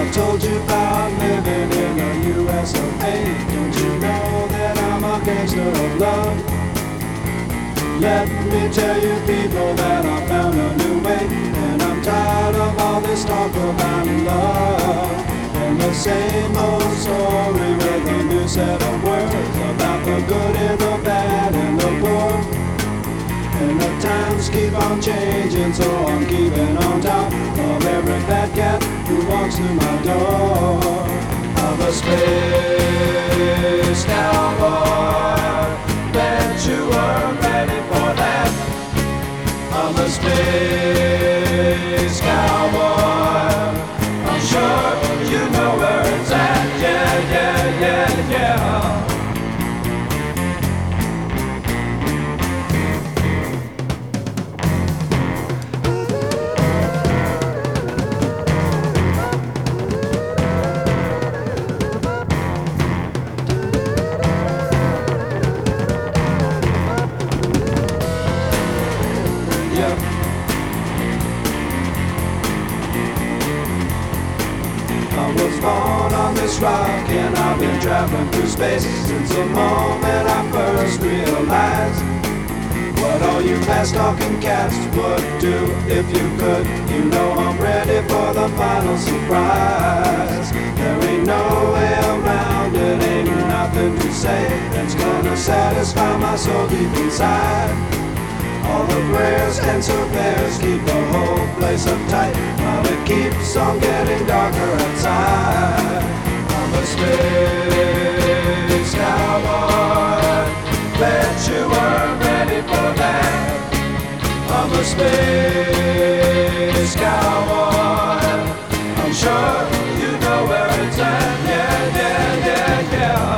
I told you about living in the US of A. Don't you know that I'm a gangster of love? Let me tell you people that I found a new way, and I'm tired of all this talk about love. And the same old story with a new set of words about the good and the bad and the poor. And the times keep on changing, so I'm keeping on top of every fat cat who walks through my door. I'm a space cowboy, bet you weren't ready for that. I'm a space cowboy, I'm sure you know where it's at. Yeah, yeah, yeah, yeah. I was born on this rock and I've been traveling through space since the moment I first realized what all you fast-talking cats would do if you could. You know I'm ready for the final surprise. There ain't no way around it, ain't nothing to say that's gonna satisfy my soul deep inside. All the prayers and surveyors keep the whole place uptight, while it keeps on getting darker outside. I'm a space cowboy, bet you weren't ready for that. I'm a space cowboy, I'm sure you know where it's at. Yeah, yeah, yeah, yeah.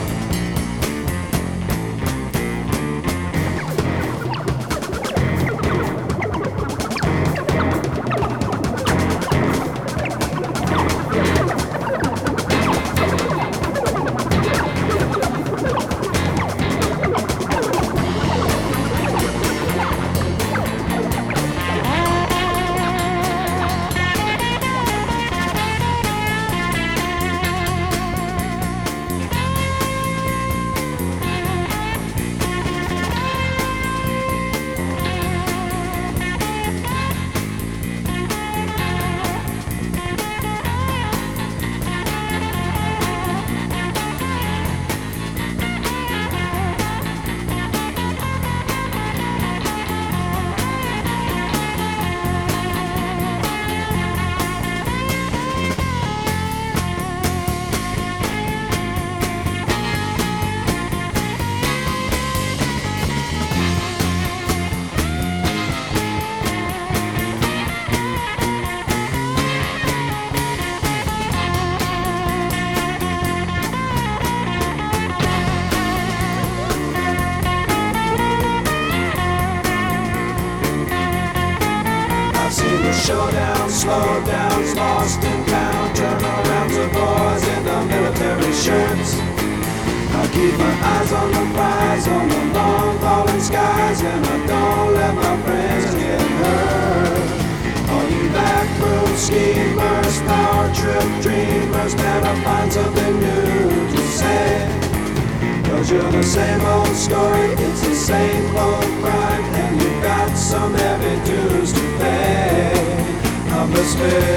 Showdown, slowdowns, lost in town, turnarounds of boys in the military shirts. I keep my eyes on the prize, on the long falling skies, and I don't let my friends get hurt. All you back room schemers, power trip dreamers, better find something new to say. 'Cause you're the same old story, it's the same old crime, and you've got some heavy dues to pay. I'm a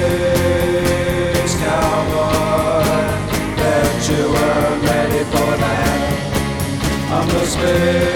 space cowboy, bet you weren't ready for that. I'm a space